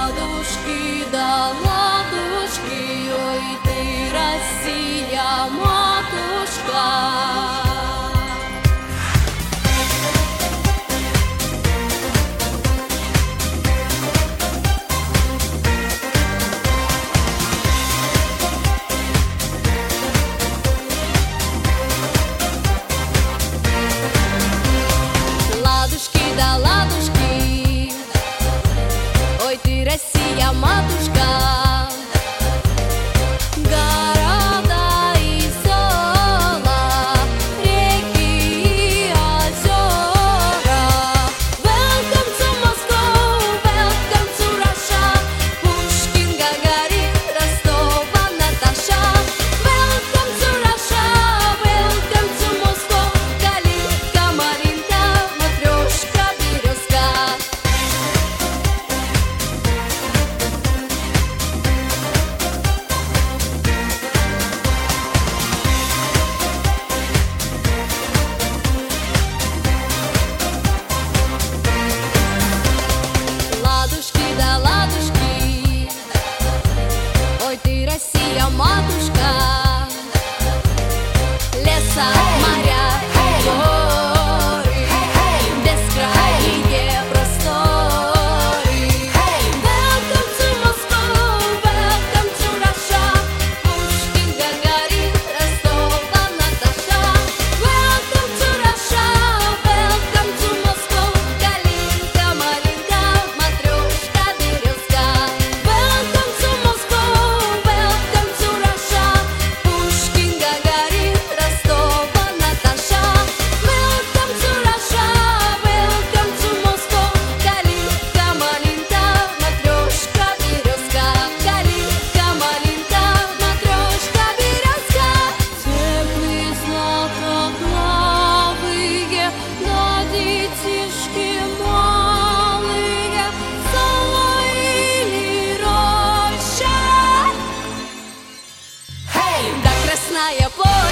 ладушки, да ладушки, ой ты, Россия, матушка. Ладушки, да ладушки, ой ты, Россия, матушка. Города и села, реки и озера. Welcome to Moscow, welcome to Russia. Пушкин, Гагарин, Ростова, Наташа. Welcome to Russia, welcome to Moscow. Калинка, малинка, матрешка, березка. Ладушки, да ладушки, ой ты, Россия, матушка. Леса, моря, горы, бескрайние просторы. Welcome to Moscow, welcome to Russia. Пушкин, Гагарин, Ростова, Наташа. Welcome to Russia, welcome to Moscow. Калинка, малинка, матрешка, березка. Welcome to Moscow, welcome to Russia. Пушкин, Гагарин, Ростова, Наташа. Welcome to Russia, welcome to Moscow. Калинка, малинка, матрешка, березка. Калинка, малинка, матрешка, березка. Теплые златоглавые, да детишки малые, соловьиной роща. Да красная площадь.